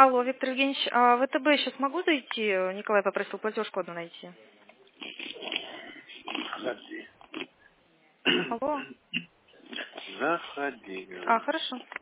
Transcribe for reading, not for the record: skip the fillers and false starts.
Алло, Виктор Евгеньевич, а в ВТБ сейчас могу зайти? Николай попросил платежку одну найти. Заходи. Алло. Заходи, говорю. Хорошо.